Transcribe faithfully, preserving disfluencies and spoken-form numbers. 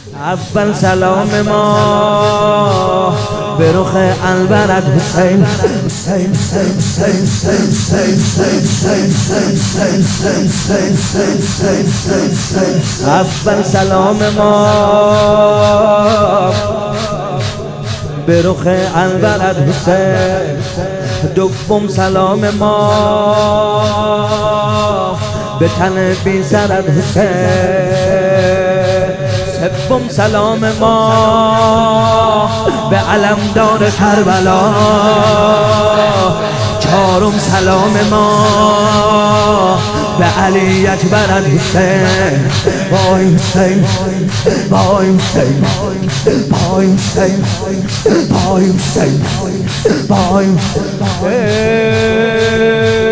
اول سلام ما به رخ البرد حسین. اول سلام ما به رخ البرد حسین. دوم سلام ما به تن بی سرد حسین. سوم سلام ما به علمدار کربلا. چهارم سلام ما به علی اکبر حسین. وای حسین وای حسین وای حسین وای حسین وای حسین.